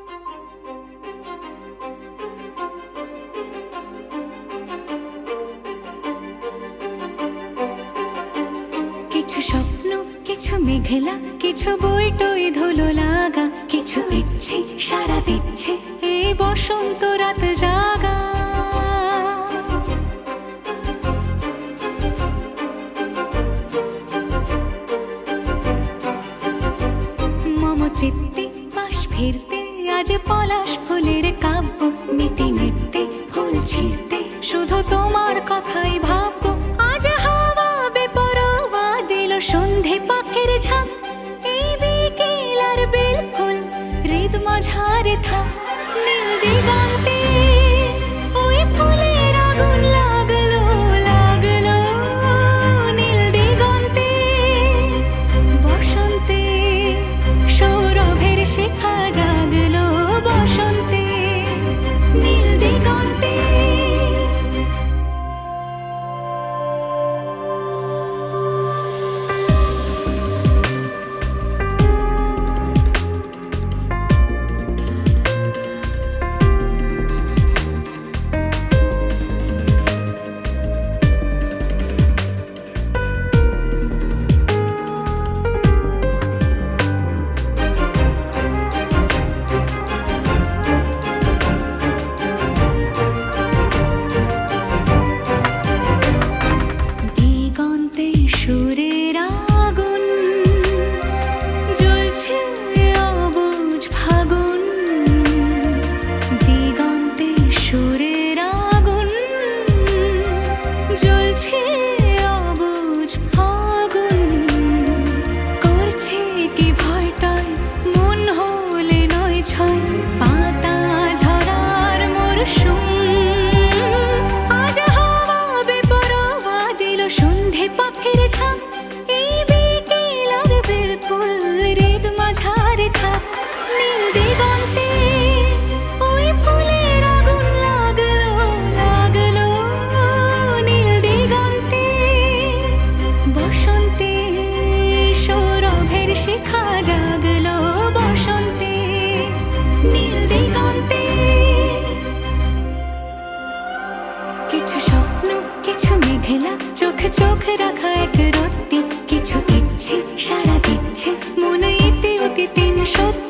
কিছু স্বপ্ন, কিছু মেঘলা, কিছু বই টই ধুলো লাগা, কিছু ইচ্ছে সারা দিচ্ছে এই বসন্ত রাত জাগা। মম চিত্তে পাশ ফিরতে আজ পলাশ ফুলের কাব্য, নীতি নৃত্যে ফুল ছিঁড়তে শুধু তোমার কথাই ভাববো। আজ হাওয়া বেপরোয়া দিল সন্ধে পাখির ঝাঁক, এই বিকেল আর বেল ফুল হৃদ মাঝারে থাক। নীল দিগন্তে ওই ফুলের আগুন লাগলো লাগলো, নীল দিগন্তে বসন্তে সৌরভের শিখা জাগলো, বসন্তে নীল দিগন্তে। দিগন্তে সুরের আগুন জ্বলছে অবুঝ ফাগুন, দিগন্তে সুরের আগুন জ্বলছে অবুঝ ফাগুন। করছে কি ভয়টায় মন হলে নয় ছয়, পাতা ঝরার মরশুম। আজ হাওয়া বেপরোয়া দিল সন্ধে পাখির ঝাঁক, এই বিকেল আর বেল ফুল হৃদ মাঝারে থাক। নীল দিগন্তে ওই ফুলের আগুন লাগলো লাগলো, নীল দিগন্তে বসন্তে সৌরভের শিখা জাগলো, বসন্তে নীল দিগন্তে। কিছু স্বপ্ন, কিছু মেঘলা, চোখ চোখ রাখা এক রত্তি, কিছু ইচ্ছে সারা দিচ্ছে মনে ইতি অতি তিন সত্যি।